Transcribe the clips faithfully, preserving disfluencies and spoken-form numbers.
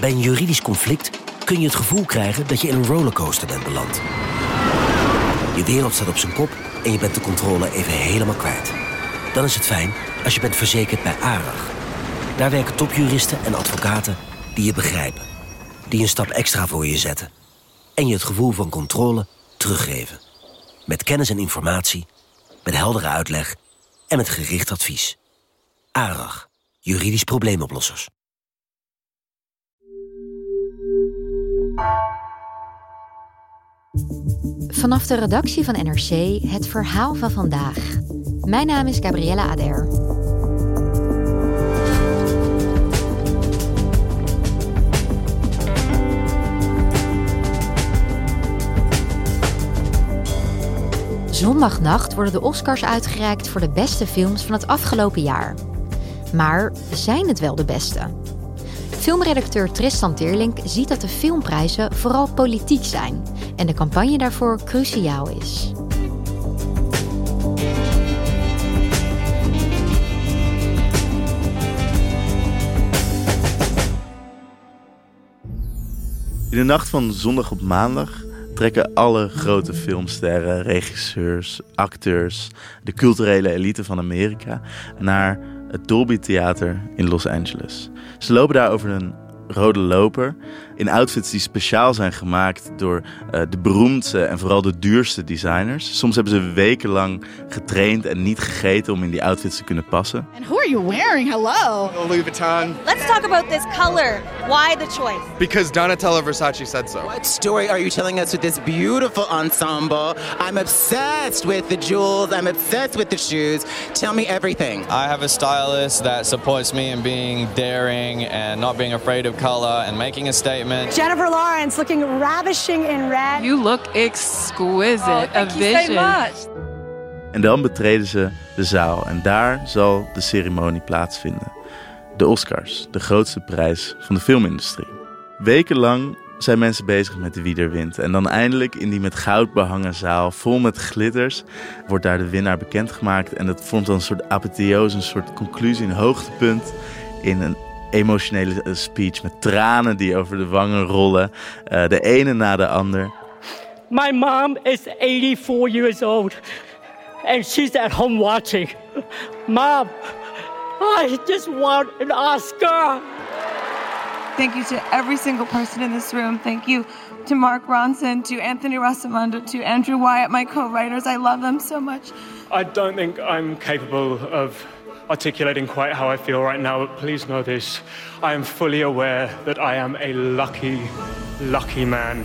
Bij een juridisch conflict kun je het gevoel krijgen dat je in een rollercoaster bent beland. Je wereld staat op zijn kop en je bent de controle even helemaal kwijt. Dan is het fijn als je bent verzekerd bij ARAG. Daar werken topjuristen en advocaten die je begrijpen. Die een stap extra voor je zetten. En je het gevoel van controle teruggeven. Met kennis en informatie, met heldere uitleg en met gericht advies. ARAG, juridisch probleemoplossers. Vanaf de redactie van N R C het verhaal van vandaag. Mijn naam is Gabriella Ader. Zondagnacht worden de Oscars uitgereikt voor de beste films van het afgelopen jaar. Maar zijn het wel de beste? Filmredacteur Tristan Teerlink ziet dat de filmprijzen vooral politiek zijn en de campagne daarvoor cruciaal is. In de nacht van zondag op maandag trekken alle grote filmsterren, regisseurs, acteurs, de culturele elite van Amerika naar het Dolby Theater in Los Angeles. Ze lopen daar over een rode loper in outfits die speciaal zijn gemaakt door uh, de beroemdste en vooral de duurste designers. Soms hebben ze wekenlang getraind en niet gegeten om in die outfits te kunnen passen. And who are you wearing? Hello. Louis Vuitton. Let's talk about this color. Why the choice? Because Donatella Versace said so. What story are you telling us with this beautiful ensemble? I'm obsessed with the jewels. I'm obsessed with the shoes. Tell me everything. I have a stylist that supports me in being daring and not being afraid of color and making a statement. Jennifer Lawrence looking ravishing in red. You look exquisite. Oh, thank a you vision. so much. En dan betreden ze de zaal en daar zal de ceremonie plaatsvinden. De Oscars, de grootste prijs van de filmindustrie. Wekenlang zijn mensen bezig met de wie er wint. En dan eindelijk in die met goud behangen zaal, vol met glitters, wordt daar de winnaar bekendgemaakt. En dat vormt dan een soort apotheose, een soort conclusie, een hoogtepunt in een emotionele speech met tranen die over de wangen rollen. Uh, de ene na de ander. My mom is eighty-four years old and she's at home watching. Mom, I just want an Oscar. Thank you to every single person in this room. Thank you to Mark Ronson, to Anthony Rosamondo, to Andrew Wyatt, my co-writers. I love them so much. I don't think I'm capable of articulating quite how I feel right now, but please know this. I am fully aware that I am a lucky, lucky man.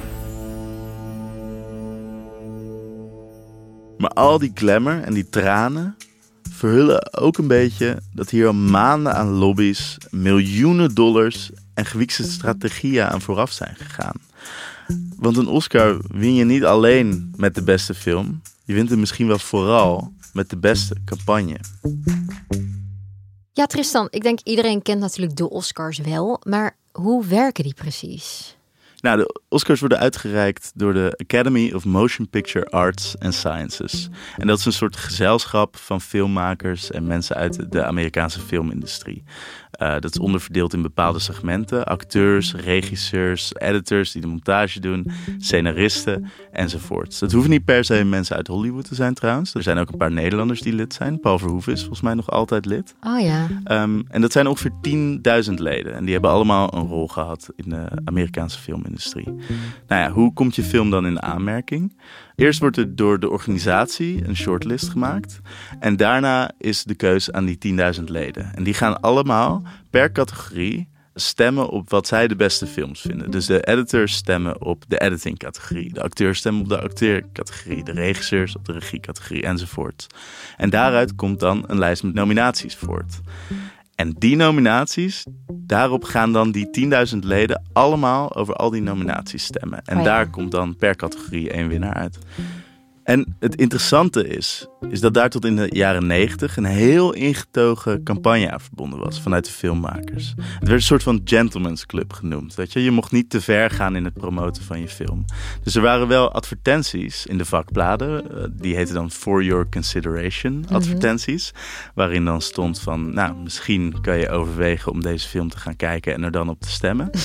Maar al die glamour en die tranen verhullen ook een beetje dat hier al maanden aan lobby's, miljoenen dollars en gewiekste strategieën aan vooraf zijn gegaan. Want een Oscar win je niet alleen met de beste film. Je wint hem misschien wel vooral met de beste campagne. Ja, Tristan, ik denk iedereen kent natuurlijk de Oscars wel, maar hoe werken die precies? Nou, de Oscars worden uitgereikt door de Academy of Motion Picture Arts and Sciences. En dat is een soort gezelschap van filmmakers en mensen uit de Amerikaanse filmindustrie. Uh, dat is onderverdeeld in bepaalde segmenten. Acteurs, regisseurs, editors die de montage doen, scenaristen enzovoorts. Het hoeven niet per se mensen uit Hollywood te zijn trouwens. Er zijn ook een paar Nederlanders die lid zijn. Paul Verhoeven is volgens mij nog altijd lid. Oh ja. Um, en dat zijn ongeveer tienduizend leden. En die hebben allemaal een rol gehad in de Amerikaanse filmindustrie. Nou ja, hoe komt je film dan in aanmerking? Eerst wordt er door de organisatie een shortlist gemaakt. En daarna is de keus aan die tienduizend leden. En die gaan allemaal per categorie stemmen op wat zij de beste films vinden. Dus de editors stemmen op de editing-categorie. De acteurs stemmen op de acteercategorie. De regisseurs op de regiecategorie enzovoort. En daaruit komt dan een lijst met nominaties voort. En die nominaties, daarop gaan dan die tienduizend leden allemaal over al die nominaties stemmen. En oh ja. Daar komt dan per categorie één winnaar uit. En het interessante is, is dat daar tot in de jaren negentig een heel ingetogen campagne aan verbonden was vanuit de filmmakers. Het werd een soort van gentleman's club genoemd. Weet je? Je mocht niet te ver gaan in het promoten van je film. Dus er waren wel advertenties in de vakbladen. Die heten dan For Your Consideration advertenties. Mm-hmm. Waarin dan stond van, nou, misschien kan je overwegen om deze film te gaan kijken en er dan op te stemmen.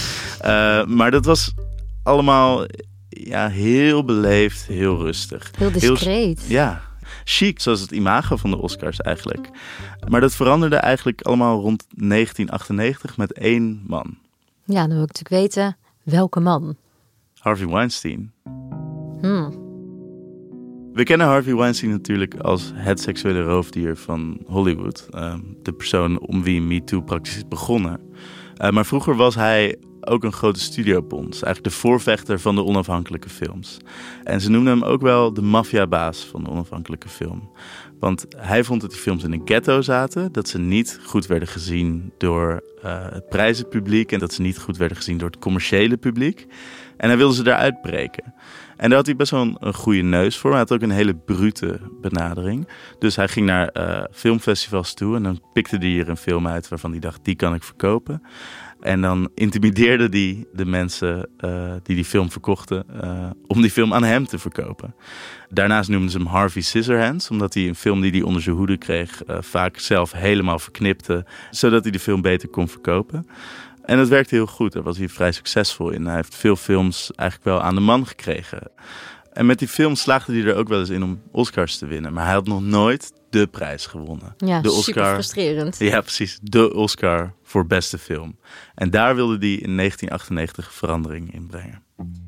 Uh, maar dat was allemaal ja, heel beleefd, heel rustig. Heel discreet. Heel, ja, chic, zoals het imago van de Oscars eigenlijk. Maar dat veranderde eigenlijk allemaal rond negentien achtennegentig met één man. Ja, dan wil ik natuurlijk weten, welke man? Harvey Weinstein. Hmm. We kennen Harvey Weinstein natuurlijk als het seksuele roofdier van Hollywood. Uh, de persoon om wie MeToo praktisch is begonnen. Uh, maar vroeger was hij ook een grote studiobond. Eigenlijk de voorvechter van de onafhankelijke films. En ze noemden hem ook wel de maffiabaas van de onafhankelijke film. Want hij vond dat die films in een ghetto zaten. Dat ze niet goed werden gezien door uh, het prijzenpubliek. En dat ze niet goed werden gezien door het commerciële publiek. En hij wilde ze daaruit breken. En daar had hij best wel een, een goede neus voor. Hij had ook een hele brute benadering. Dus hij ging naar uh, filmfestivals toe. En dan pikte hij er een film uit waarvan hij dacht, die kan ik verkopen. En dan intimideerde hij de mensen uh, die die film verkochten uh, om die film aan hem te verkopen. Daarnaast noemden ze hem Harvey Scissorhands, omdat hij een film die hij onder zijn hoede kreeg uh, vaak zelf helemaal verknipte, zodat hij de film beter kon verkopen. En dat werkte heel goed, daar was hij vrij succesvol in. Hij heeft veel films eigenlijk wel aan de man gekregen. En met die film slaagde hij er ook wel eens in om Oscars te winnen. Maar hij had nog nooit de prijs gewonnen. Ja, de Oscar, super frustrerend. Ja, precies. De Oscar voor beste film. En daar wilde hij in negentien achtennegentig verandering in brengen.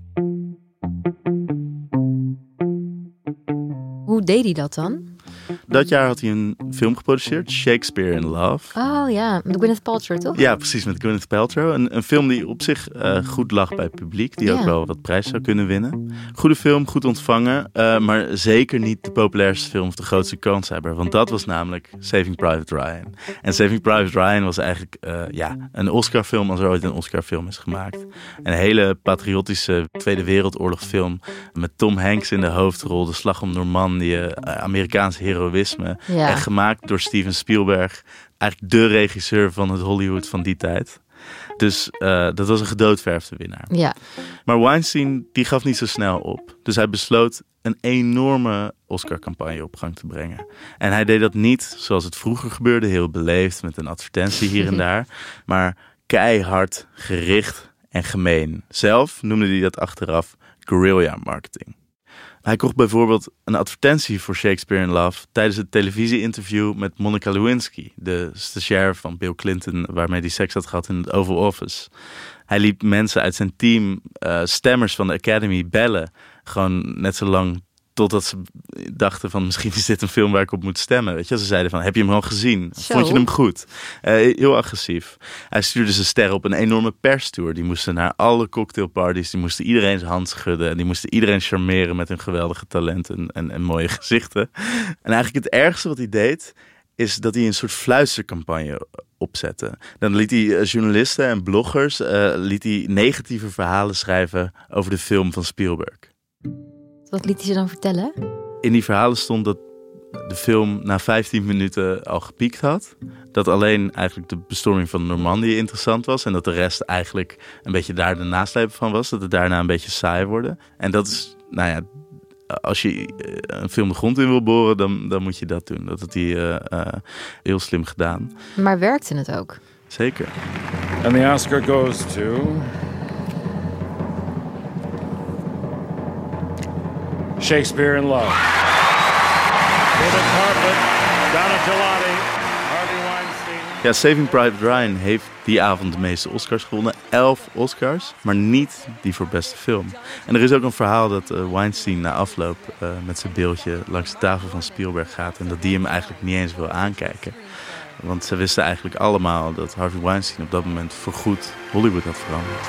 Hoe deed hij dat dan? Dat jaar had hij een film geproduceerd, Shakespeare in Love. Oh ja, met Gwyneth Paltrow, toch? Ja, precies, met Gwyneth Paltrow. Een, een film die op zich uh, goed lag bij het publiek. Die ja. ook wel wat prijs zou kunnen winnen. Goede film, goed ontvangen. Uh, maar zeker niet de populairste film of de grootste kanshebber. Want dat was namelijk Saving Private Ryan. En Saving Private Ryan was eigenlijk uh, ja, een Oscarfilm als er ooit een Oscarfilm is gemaakt. Een hele patriotische Tweede Wereldoorlog film. Met Tom Hanks in de hoofdrol. De Slag om Normandië. Uh, Amerikaans heroïsme. Ja. En gemaakt door Steven Spielberg. Eigenlijk de regisseur van het Hollywood van die tijd. Dus uh, dat was een gedoodverfde winnaar. Ja. Maar Weinstein die gaf niet zo snel op. Dus hij besloot een enorme Oscar-campagne op gang te brengen. En hij deed dat niet zoals het vroeger gebeurde. Heel beleefd met een advertentie hier en daar. Maar keihard, gericht en gemeen. Zelf noemde hij dat achteraf guerrilla marketing. Hij kocht bijvoorbeeld een advertentie voor Shakespeare in Love tijdens het televisie-interview met Monica Lewinsky, de stagiair van Bill Clinton, waarmee hij seks had gehad in het Oval Office. Hij liet mensen uit zijn team, uh, stemmers van de Academy, bellen. Gewoon net zo lang totdat ze dachten van misschien is dit een film waar ik op moet stemmen. Weet je, ze zeiden van, heb je hem al gezien? Zo. Vond je hem goed? Uh, heel agressief. Hij stuurde zijn sterren op een enorme perstour. Die moesten naar alle cocktailparties. Die moesten iedereen zijn hand schudden. En die moesten iedereen charmeren met hun geweldige talenten en, en, en mooie gezichten. En eigenlijk het ergste wat hij deed, is dat hij een soort fluistercampagne opzette. Dan liet hij journalisten en bloggers uh, liet hij negatieve verhalen schrijven over de film van Spielberg. Wat liet hij ze dan vertellen? In die verhalen stond dat de film na vijftien minuten al gepiekt had. Dat alleen eigenlijk de bestorming van Normandië interessant was. En dat de rest eigenlijk een beetje daar de nasleep van was. Dat het daarna een beetje saai wordt. En dat is, nou ja, als je een film de grond in wil boren, dan, dan moet je dat doen. Dat had hij uh, uh, heel slim gedaan. Maar werkte het ook? Zeker. And the Oscar goes to Shakespeare in Love. David Carpet, Donna Gelati, Harvey Weinstein. Ja, Saving Private Ryan heeft die avond de meeste Oscars gewonnen. Elf Oscars, maar niet die voor beste film. En er is ook een verhaal dat uh, Weinstein na afloop uh, met zijn beeldje langs de tafel van Spielberg gaat. En dat die hem eigenlijk niet eens wil aankijken. Want ze wisten eigenlijk allemaal dat Harvey Weinstein op dat moment voorgoed Hollywood had veranderd.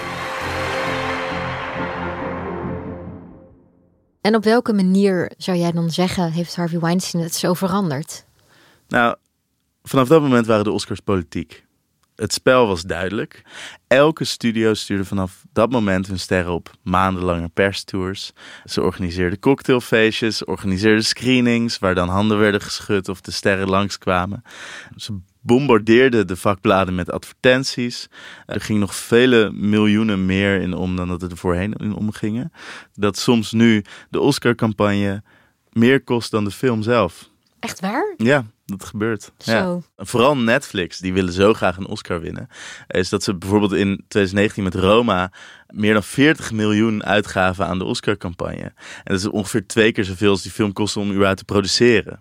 En op welke manier zou jij dan zeggen, heeft Harvey Weinstein het zo veranderd? Nou, vanaf dat moment waren de Oscars politiek. Het spel was duidelijk. Elke studio stuurde vanaf dat moment hun sterren op maandenlange perstours. Ze organiseerden cocktailfeestjes, organiseerden screenings waar dan handen werden geschud of de sterren langskwamen. Ze bombardeerden de vakbladen met advertenties. Er ging nog vele miljoenen meer in om dan dat er voorheen in omgingen. Dat soms nu de Oscar-campagne meer kost dan de film zelf. Echt waar? Ja, dat gebeurt. Ja. Vooral Netflix, die willen zo graag een Oscar winnen. Is dat ze bijvoorbeeld in twintig negentien met Roma meer dan veertig miljoen uitgaven aan de Oscar-campagne. En dat is ongeveer twee keer zoveel als die film kostte om überhaupt te produceren.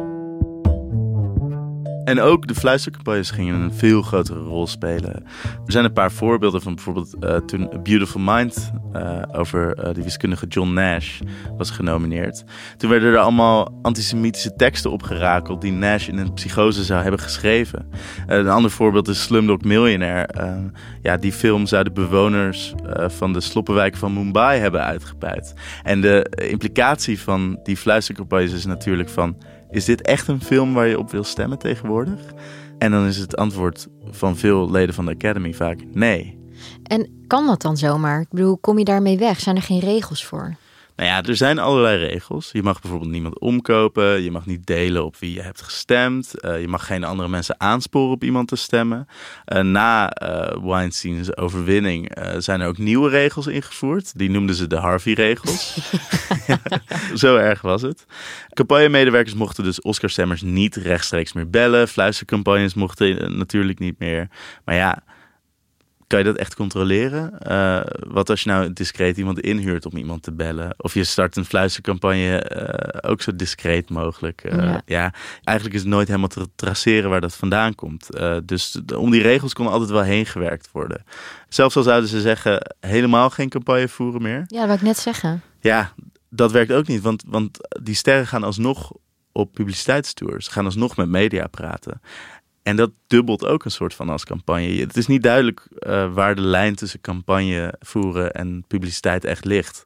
En ook de fluistercampagnes gingen een veel grotere rol spelen. Er zijn een paar voorbeelden van bijvoorbeeld uh, toen A Beautiful Mind uh, over uh, die wiskundige John Nash was genomineerd. Toen werden er allemaal antisemitische teksten opgerakeld die Nash in een psychose zou hebben geschreven. Uh, een ander voorbeeld is Slumdog Millionaire. Uh, ja, die film zou de bewoners uh, van de sloppenwijken van Mumbai hebben uitgebuit. En de implicatie van die fluistercampagnes is natuurlijk van: is dit echt een film waar je op wil stemmen tegenwoordig? En dan is het antwoord van veel leden van de Academy vaak nee. En kan dat dan zomaar? Ik bedoel, kom je daarmee weg? Zijn er geen regels voor? Nou ja, er zijn allerlei regels. Je mag bijvoorbeeld niemand omkopen. Je mag niet delen op wie je hebt gestemd. Uh, je mag geen andere mensen aansporen op iemand te stemmen. Uh, na uh, Weinstein's overwinning uh, zijn er ook nieuwe regels ingevoerd. Die noemden ze de Harvey-regels. Ja, zo erg was het. Campagnemedewerkers mochten dus Oscarstemmers niet rechtstreeks meer bellen. Fluistercampagnes mochten uh, natuurlijk niet meer. Maar ja, kan je dat echt controleren? Uh, wat als je nou discreet iemand inhuurt om iemand te bellen? Of je start een fluistercampagne uh, ook zo discreet mogelijk. Uh, ja. ja, eigenlijk is het nooit helemaal te traceren waar dat vandaan komt. Uh, dus de, om die regels kon altijd wel heen gewerkt worden. Zelfs al zouden ze zeggen helemaal geen campagne voeren meer. Ja, dat wou ik net zeggen. Ja, dat werkt ook niet. Want, want die sterren gaan alsnog op publiciteitstours. Ze gaan alsnog met media praten. En dat dubbelt ook een soort van als campagne. Het is niet duidelijk uh, waar de lijn tussen campagne voeren en publiciteit echt ligt.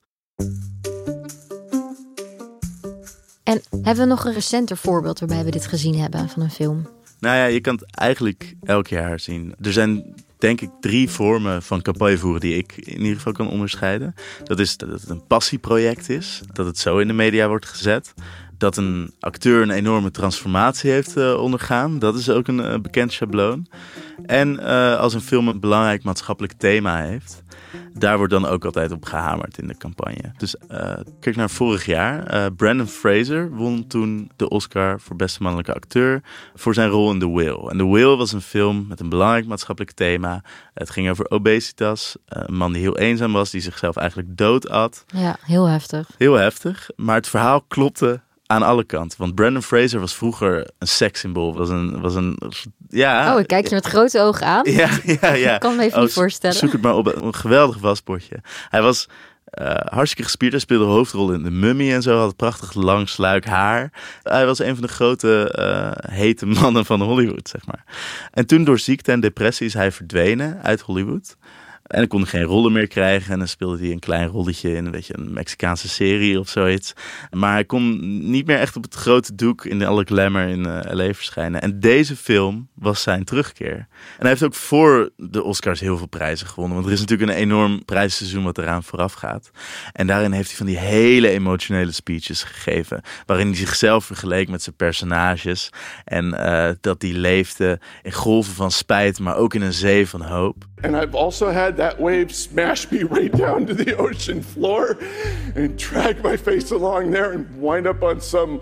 En hebben we nog een recenter voorbeeld waarbij we dit gezien hebben van een film? Nou ja, je kan het eigenlijk elk jaar zien. Er zijn denk ik drie vormen van campagnevoeren die ik in ieder geval kan onderscheiden. Dat is dat het een passieproject is. Dat het zo in de media wordt gezet. Dat een acteur een enorme transformatie heeft uh, ondergaan. Dat is ook een uh, bekend schabloon. En uh, als een film een belangrijk maatschappelijk thema heeft. Daar wordt dan ook altijd op gehamerd in de campagne. Dus uh, kijk naar vorig jaar. Uh, Brendan Fraser won toen de Oscar voor beste mannelijke acteur voor zijn rol in The Whale. En The Whale was een film met een belangrijk maatschappelijk thema. Het ging over obesitas. Uh, een man die heel eenzaam was, die zichzelf eigenlijk doodat. Ja, heel heftig. Heel heftig. Maar het verhaal klopte aan alle kanten. Want Brendan Fraser was vroeger een sekssymbool. Was een, was een, ja. Oh, ik kijk je met grote ogen aan. Ja, ja, ja. Ik kan me even oh, niet voorstellen. Zoek het maar op. Een geweldig waspotje. Hij was uh, hartstikke gespierd. Hij speelde hoofdrol in The Mummy en zo. Had prachtig lang sluik haar. Hij was een van de grote uh, hete mannen van Hollywood, zeg maar. En toen door ziekte en depressie is hij verdwenen uit Hollywood. En hij kon geen rollen meer krijgen. En dan speelde hij een klein rolletje in een beetje een Mexicaanse serie of zoiets. Maar hij kon niet meer echt op het grote doek in alle glamour in uh, L A verschijnen. En deze film was zijn terugkeer. En hij heeft ook voor de Oscars heel veel prijzen gewonnen. Want er is natuurlijk een enorm prijsseizoen wat eraan vooraf gaat. En daarin heeft hij van die hele emotionele speeches gegeven. Waarin hij zichzelf vergeleek met zijn personages. En uh, dat hij leefde in golven van spijt, maar ook in een zee van hoop. And I've also had that wave smash me right down to the ocean floor and drag my face along there and wind up on some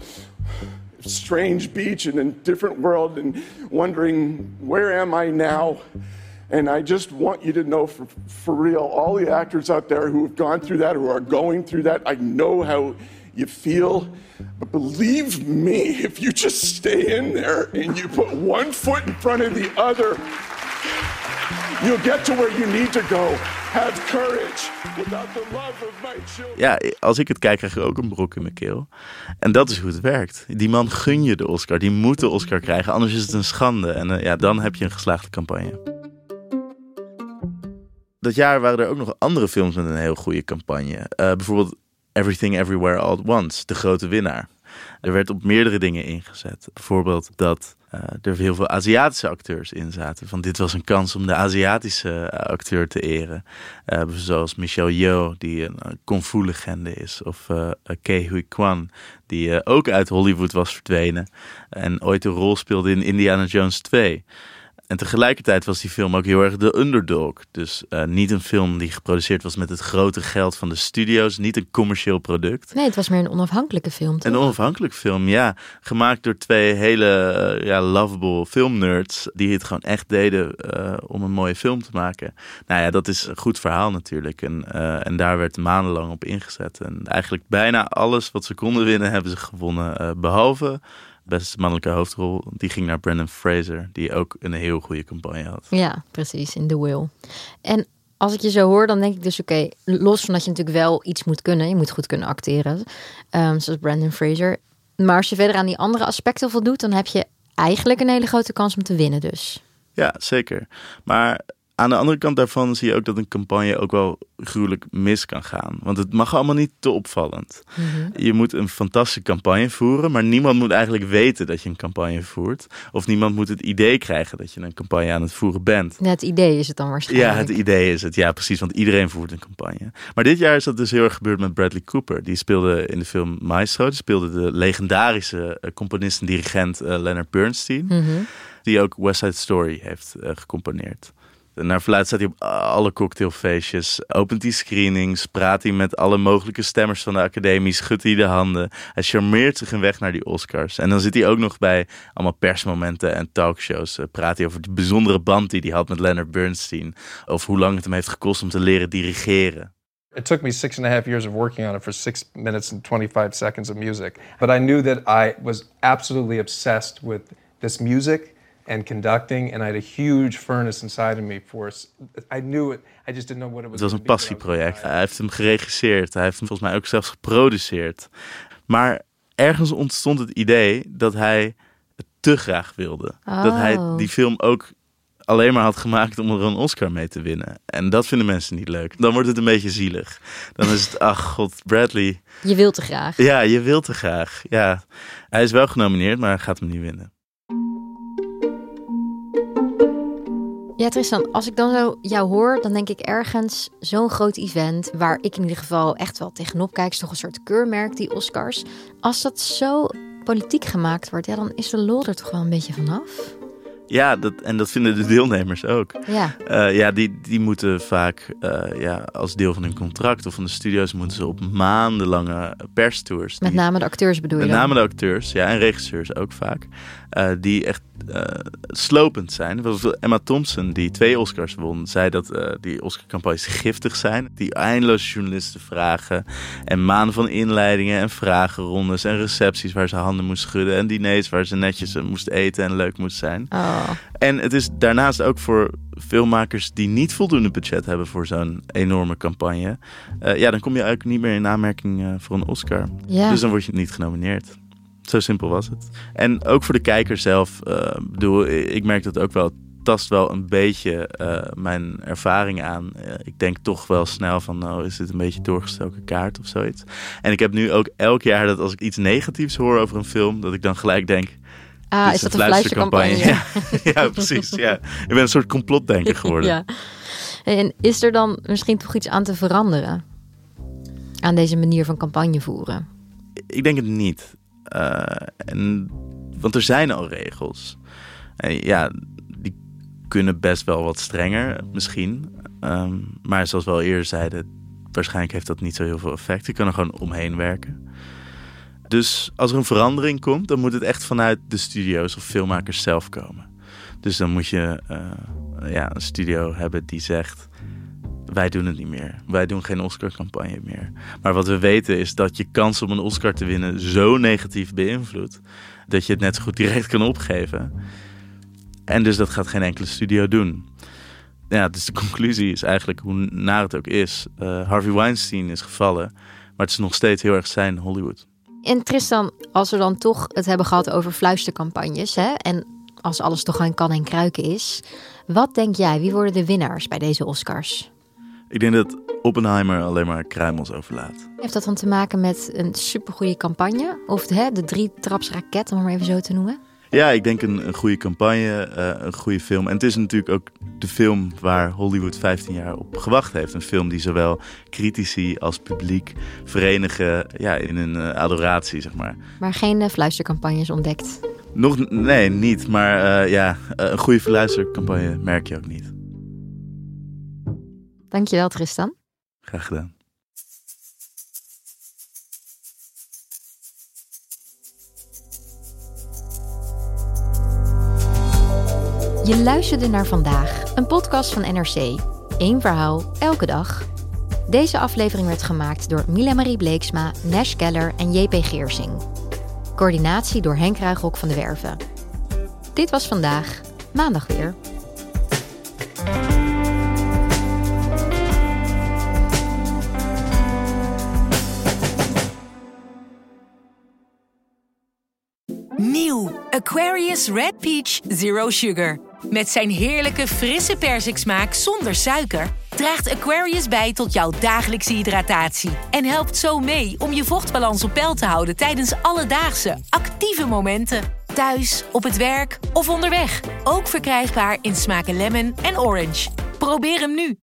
strange beach in a different world and wondering, where am I now? And I just want you to know for, for real, all the actors out there who have gone through that, who are going through that, I know how you feel. But believe me, if you just stay in there and you put one foot in front of the other, you'll get to where you need to go. Have courage. Without the love of my children. Ja, als ik het kijk, krijg ik ook een brok in mijn keel. En dat is hoe het werkt. Die man gun je de Oscar. Die moet de Oscar krijgen. Anders is het een schande. En uh, ja, dan heb je een geslaagde campagne. Dat jaar waren er ook nog andere films met een heel goede campagne. Uh, bijvoorbeeld Everything Everywhere All at Once. De grote winnaar. Er werd op meerdere dingen ingezet. Bijvoorbeeld dat uh, er heel veel Aziatische acteurs in zaten. Van dit was een kans om de Aziatische uh, acteur te eren. Uh, zoals Michelle Yeoh, die een uh, kung fu legende is. Of uh, Ke Huy Quan, die uh, ook uit Hollywood was verdwenen. En ooit een rol speelde in Indiana Jones twee. En tegelijkertijd was die film ook heel erg de underdog. Dus uh, niet een film die geproduceerd was met het grote geld van de studio's. Niet een commercieel product. Nee, het was meer een onafhankelijke film, toch? Een onafhankelijke film, ja. Gemaakt door twee hele uh, ja, lovable filmnerds. Die het gewoon echt deden uh, om een mooie film te maken. Nou ja, dat is een goed verhaal natuurlijk. En, uh, en daar werd maandenlang op ingezet. En eigenlijk bijna alles wat ze konden winnen hebben ze gewonnen. Uh, behalve... beste mannelijke hoofdrol, die ging naar Brendan Fraser, die ook een heel goede campagne had. Ja, precies, in The Whale. En als ik je zo hoor, dan denk ik dus, oké, okay, los van dat je natuurlijk wel iets moet kunnen, je moet goed kunnen acteren, um, zoals Brendan Fraser. Maar als je verder aan die andere aspecten voldoet, dan heb je eigenlijk een hele grote kans om te winnen dus. Ja, zeker. Maar aan de andere kant daarvan zie je ook dat een campagne ook wel gruwelijk mis kan gaan. Want het mag allemaal niet te opvallend. Mm-hmm. Je moet een fantastische campagne voeren, maar niemand moet eigenlijk weten dat je een campagne voert. Of niemand moet het idee krijgen dat je een campagne aan het voeren bent. Ja, het idee is het dan waarschijnlijk. Ja, het idee is het. Ja, precies. Want iedereen voert een campagne. Maar dit jaar is dat dus heel erg gebeurd met Bradley Cooper. Die speelde in de film Maestro. Die speelde de legendarische componist en dirigent uh, Leonard Bernstein. Mm-hmm. Die ook West Side Story heeft uh, gecomponeerd. Naar verluidt staat hij op alle cocktailfeestjes, opent hij screenings, praat hij met alle mogelijke stemmers van de academie, schudt hij de handen. Hij charmeert zich een weg naar die Oscars. En dan zit hij ook nog bij allemaal persmomenten en talkshows. Praat hij over die bijzondere band die hij had met Leonard Bernstein. Of hoe lang het hem heeft gekost om te leren dirigeren. It took me six and a half years of working on it for six minutes and twenty-five seconds of music. But I knew that I was absolutely obsessed with this music and conducting, and I had a huge furnace inside of me for. I knew it. I just didn't know what it was. Het was een passieproject. Hij heeft hem geregisseerd. Hij heeft hem volgens mij ook zelfs geproduceerd. Maar ergens ontstond het idee dat hij het te graag wilde. Oh. Dat hij die film ook alleen maar had gemaakt om er een Oscar mee te winnen. En dat vinden mensen niet leuk. Dan wordt het een beetje zielig. Dan is het, ach god, Bradley. Je wilt te graag. Ja, je wilt te graag. Ja. Hij is wel genomineerd, maar hij gaat hem niet winnen. Ja, Tristan, als ik dan zo jou hoor, dan denk ik ergens zo'n groot event, waar ik in ieder geval echt wel tegenop kijk, is toch een soort keurmerk, die Oscars. Als dat zo politiek gemaakt wordt, ja, dan is de lol er toch wel een beetje vanaf. Ja, dat, en dat vinden de deelnemers ook. Ja, uh, ja die, die moeten vaak uh, ja, als deel van hun contract of van de studio's moeten ze op maandenlange perstours. Met die, name de acteurs bedoel je Met dan? name de acteurs, ja, en regisseurs ook vaak. Uh, die echt uh, slopend zijn. Bijvoorbeeld Emma Thompson, die twee Oscars won, zei dat uh, die Oscar-campagnes giftig zijn. Die eindeloos journalisten vragen. En maanden van inleidingen en vragenrondes en recepties waar ze handen moest schudden. En diners waar ze netjes moest eten en leuk moest zijn. Oh. En het is daarnaast ook voor filmmakers die niet voldoende budget hebben voor zo'n enorme campagne. Uh, ja, dan kom je eigenlijk niet meer in aanmerking uh, voor een Oscar. Ja. Dus dan word je niet genomineerd. Zo simpel was het. En ook voor de kijker zelf, uh, bedoel, ik merk dat ook wel. Het tast wel een beetje uh, mijn ervaring aan. Uh, ik denk toch wel snel van, nou, is dit een beetje doorgestoken kaart of zoiets. En ik heb nu ook elk jaar dat als ik iets negatiefs hoor over een film, dat ik dan gelijk denk, ah, is, is dat een fluistercampagne? Ja, ja, precies. Ja. Ik ben een soort complotdenker geworden. Ja. En is er dan misschien toch iets aan te veranderen aan deze manier van campagne voeren? Ik denk het niet. Uh, en, want er zijn al regels. En ja, die kunnen best wel wat strenger, misschien. Um, maar zoals we al eerder zeiden, waarschijnlijk heeft dat niet zo heel veel effect. Je kan er gewoon omheen werken. Dus als er een verandering komt, dan moet het echt vanuit de studio's of filmmakers zelf komen. Dus dan moet je uh, ja, een studio hebben die zegt, wij doen het niet meer. Wij doen geen Oscar-campagne meer. Maar wat we weten is dat je kans om een Oscar te winnen zo negatief beïnvloedt, dat je het net zo goed direct kan opgeven. En dus dat gaat geen enkele studio doen. Ja, dus de conclusie is eigenlijk, hoe naar het ook is, uh, Harvey Weinstein is gevallen, maar het is nog steeds heel erg zijn Hollywood. En Tristan, als we dan toch het hebben gehad over fluistercampagnes, hè, en als alles toch aan kan en kruiken is, wat denk jij, wie worden de winnaars bij deze Oscars? Ik denk dat Oppenheimer alleen maar kruimels overlaat. Heeft dat dan te maken met een supergoeie campagne? Of hè, de drie trapsraket, om het maar even zo te noemen? Ja, ik denk een, een goede campagne, uh, een goede film. En het is natuurlijk ook de film waar Hollywood vijftien jaar op gewacht heeft. Een film die zowel critici als publiek verenigen ja, in een uh, adoratie, zeg maar. Maar geen uh, fluistercampagnes ontdekt? Nog, nee, niet. Maar uh, ja, uh, een goede verluistercampagne merk je ook niet. Dankjewel, Tristan. Graag gedaan. Je luisterde naar Vandaag, een podcast van N R C. Eén verhaal, elke dag. Deze aflevering werd gemaakt door Mila Marie Bleeksma, Nash Keller en J P Geersing. Coördinatie door Henk Ruigrok van de Werven. Dit was Vandaag, maandag weer. Nieuw Aquarius Red Peach Zero Sugar. Met zijn heerlijke frisse persiksmaak zonder suiker draagt Aquarius bij tot jouw dagelijkse hydratatie. En helpt zo mee om je vochtbalans op peil te houden tijdens alledaagse, actieve momenten. Thuis, op het werk of onderweg. Ook verkrijgbaar in smaken lemon en orange. Probeer hem nu.